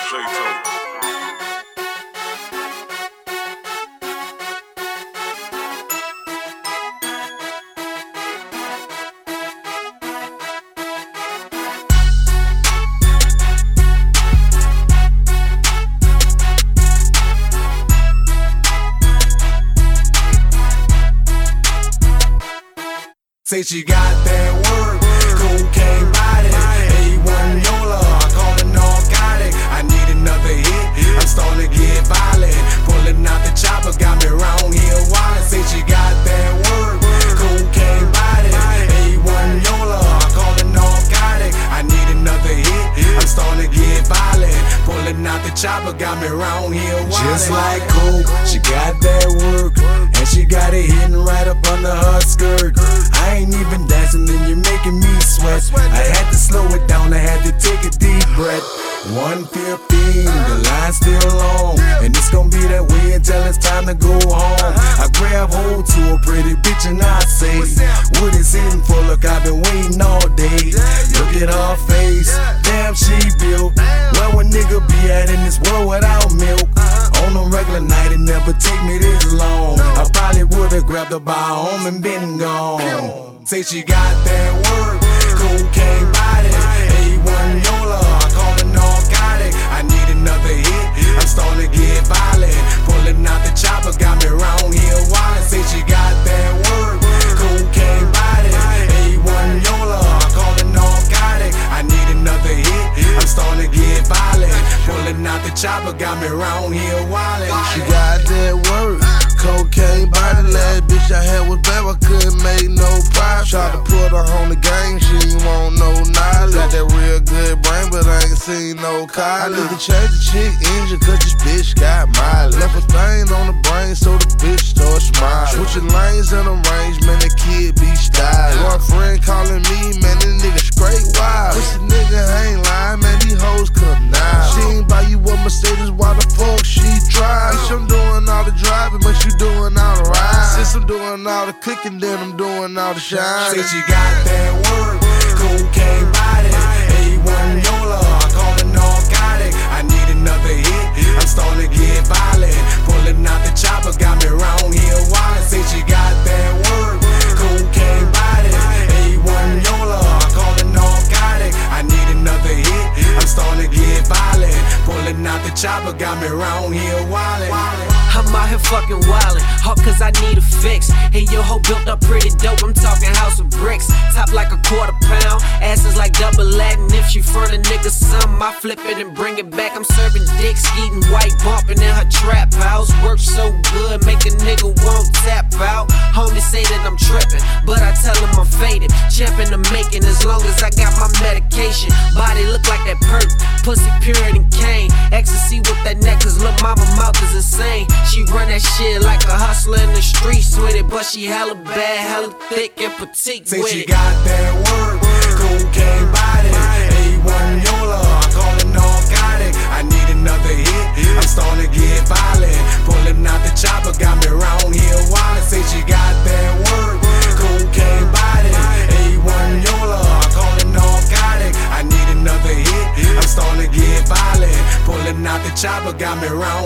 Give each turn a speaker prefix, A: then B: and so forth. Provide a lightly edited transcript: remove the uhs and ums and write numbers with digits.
A: Say she got that work, cocaine body, A1 Yola, I call it narcotic. I need another hit, I'm starting to get violent. Pulling out the chopper, got me round here wildin'. Say she got that work, cocaine body, A1 Yola, I call it narcotic. I need another hit, I'm starting to get violent. Pulling out the chopper, got me round here wildin'. Just like coke, she got that work, and she got it hidden right up under her skirt. I ain't even dancing and you're making me sweat. I had to slow it down, I had to take a deep breath. 1:15, the line's still long, and it's gonna be that way until it's time to go home. I grab hold to a pretty bitch and I say, what is in for? Look, I've been waiting all day. Look at her face, damn she built. Where a nigga be at in this world without milk? On a regular night, it never take me this long. I probably would've grabbed her by her arm and been gone. Say she got that work, cocaine body, A1 Yola, I call it narcotic. I need another hit, I'm starting to get violent. Pulling out the chopper, got me round here wildin'. Say she got that work, cocaine body, A1 Yola, I call it narcotic. I need another hit, I'm starting to get violent. Pulling out the chopper, got me round here wildin'.
B: She got that work, cocaine body. Last bitch I had was bad, I couldn't make no profit. Tried to put her on the game, she ain't want no knowledge. Got that real good brain, but I ain't seen no college. I need to change the chick engine, cause this bitch got mileage. Left a stain on the brain, so the bitch start smiling. Switching lanes in the range, man, the kid be styling. Boyfriend calling me, man, this nigga straight wild. Wish the nigga ain't lying, man, these hoes connive. She ain't buy you a Mercedes, why the fuck she drive? Bitch, I'm doing all the driving, but you doing all the ride. Since I'm doing all the cooking, then I'm doing all the shine.
A: Say she got that work, cocaine body, A1 Yola, I call it narcotic. I need another hit, I'm starting to get violent. Pulling out the chopper, got me round here wildin'. Say she got that work, cocaine body, A1 Yola, I call it narcotic. I need another hit, I'm starting to get violent. Pulling out the chopper, got me round here wildin'.
C: I'm out here fucking wildin', all cause I need a fix. Hey, your hoe built up pretty dope, I'm talking house of bricks. Top like a quarter pound, ass is like double Latin. If she front a nigga something, I flip it and bring it back. I'm serving dicks, eating white, bumping in her trap house. Work so good, make a nigga won't tap out. Homies say that I'm trippin', but I tell them I'm faded. Champion the making as long as I got my medication. Body look like that perk, pussy pure than cane. Ecstasy with that neck, cause lil' mama mouth is insane. She run that shit like a hustler in the streets with it, but she hella bad, hella thick and petite
A: Say
C: with
A: she
C: it.
A: got that work, cocaine body, A1 Yola, I call it narcotic. I need another hit, I'm starting to get violent. Pulling out the chopper, got me round here wildin'. Say she got that work, cocaine body, A1 Yola, I call it narcotic. I need another hit, I'm starting to get violent. Pulling out the chopper, got me round